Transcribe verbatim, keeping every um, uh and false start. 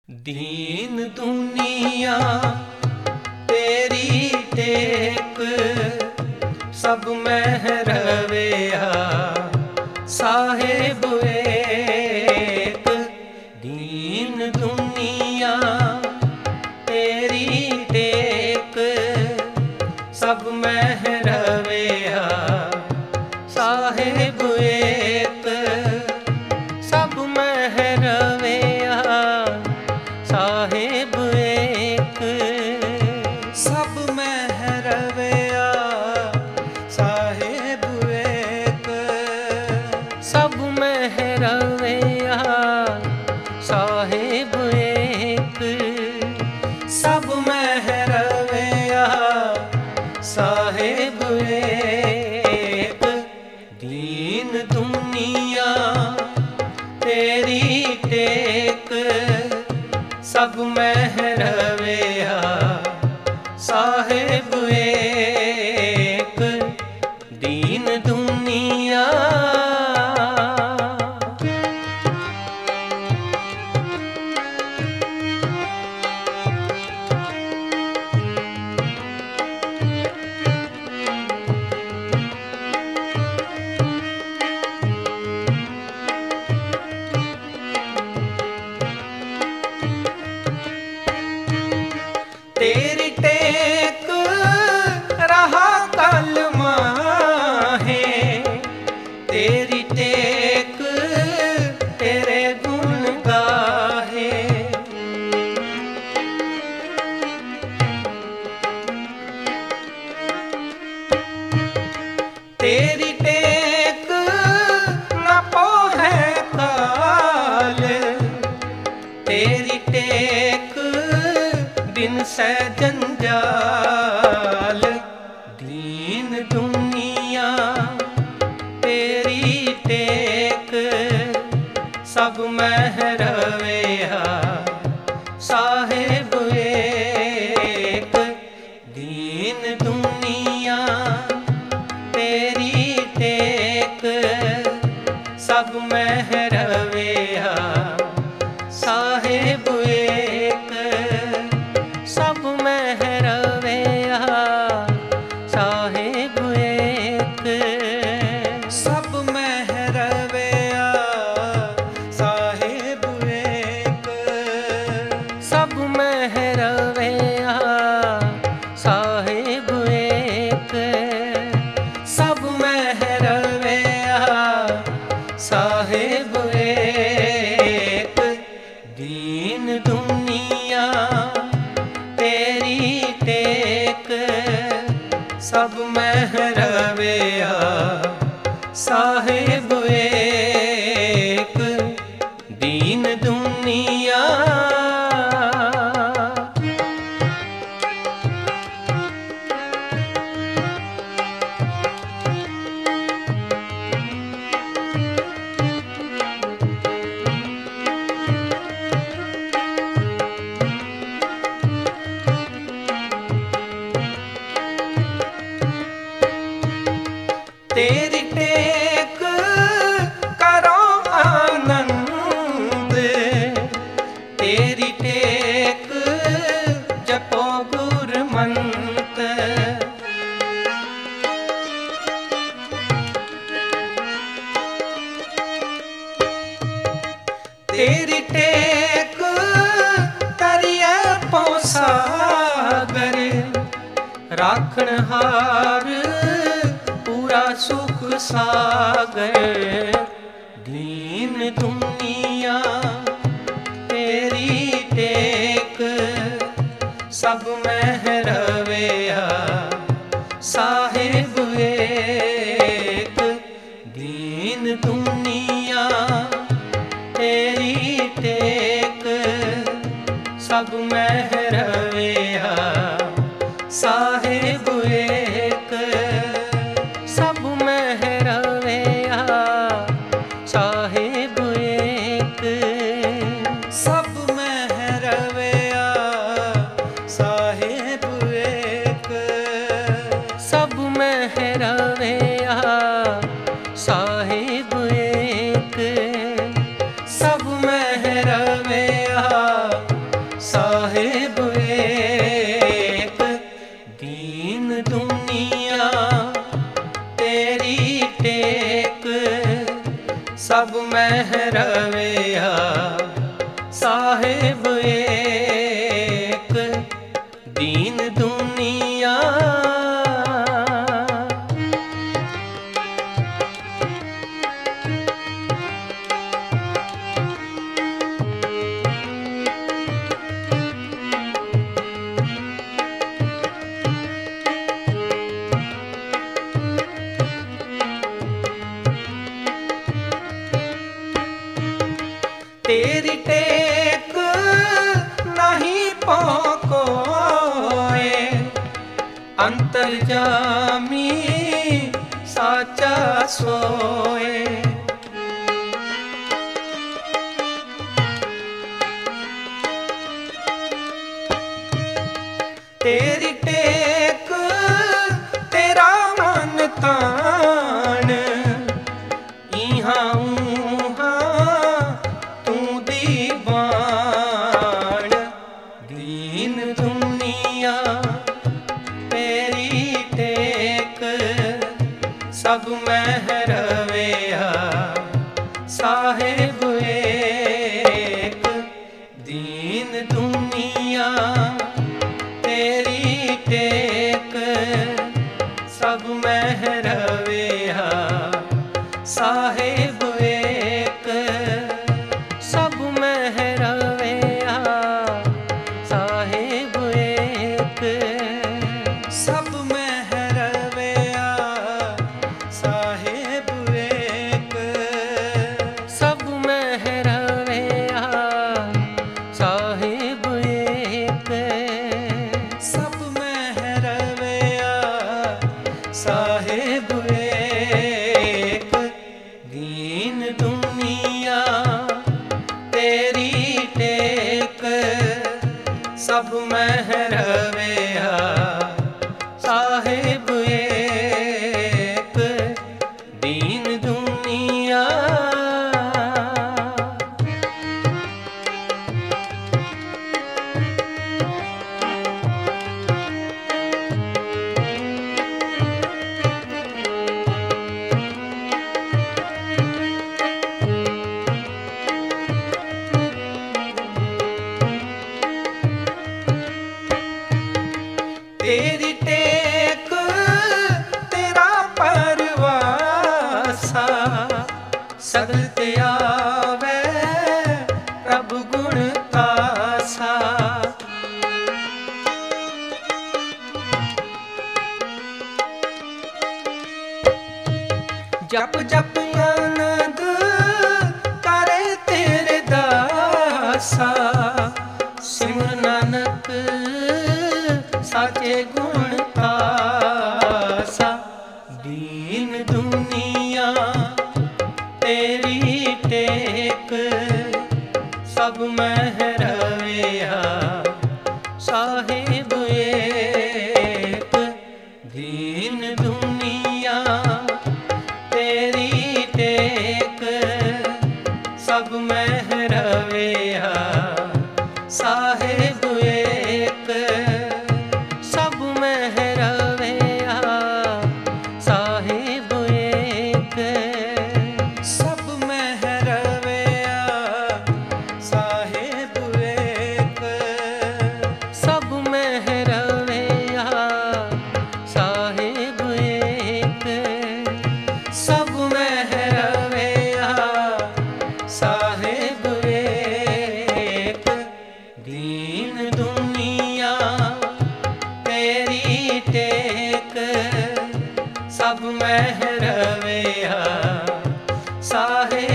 दीन दुनिया तेरी टेक, सब मह रविया साहेब एक। दीन दुनिया तेरी टेक, सब मह रविया साहेब एक। सब मह रविया साहेब एक। सब मह रविया साहेब एक। सब मह रविया साहेब एक। सब मह रविया साहेब एक। दीन दुनिया तेरी टेक, सब मह रविया साहेब एक। दीन दुनिया तेरी टेक रहा कलमा है, तेरी टेक तेरे गुण गाहे। तेरी टेक न पोहे काल, तेरी टेक बिन से जंजाल। दीन दुनिया तेरी टेक, सब मह रविया साहेब एक। दीन दुनिया तेरी टेक, सब मह रविया साहेब एक। सब मह रविया साहेब एक। सब मह रविया साहेब एक। सब मह रविया साहेब एक। सब मह रविया साहेब एक। दीन दुनिया तेरी टेक, सब मह रविया साहेब एक। दीन दुनिया तेरी टेक करो आनंद, तेरी टेक जपो गुरमंत्र। तेरी टेक करिए पौसागर, राखण हार पूरा सुख सागर। दीन दुनिया तेरी टेक, सब मह रविया साहेब एक। दीन दुनिया तेरी टेक, सब मह रविया साहेब एक। सब मह रविया साहेब एक। सब मह रविया साहेब एक। सब मह रविया साहेब एक। सब मह रविया ਮਹਿਰਵਿਆ ਸਾਹਿਬ ਏਕ ਦੀਨ ਦੁਨੀਆ। तेरी टेक नहीं पोकोए अंतर्जामी साचा सोए। तेरी टेक तेरा मन तान इहाँ सब महरविया साहिब एक दीन दुनिया। तेरी टेक सब महरविया साहिब एक सब महरविया साहिब एक सब महरविया साहिब एक सब महरविया साहिब एक सब महरविया साहिब एक दीन दुनिया। तेरी टेक सब महरविया साहिब एक दीन दुनिया। तेरी टेक तेरा परवासा सगल ते आवे प्रभु गुण तासा। जप जप आनंद करे तेरे दासा सिमर नानक साचे गुण तासा। दीन दुनिया तेरी टेक सब महरविया साहिब एक दीन दुनिया। तेरी टेक सब महरविया साहिब एक सब महरविया साहिब एक सब महरविया साहिब एक सब महरविया साहिब एक सब महरविया साहिब एक दीन दुनिया। तेरी टेक सब महरविया साहिब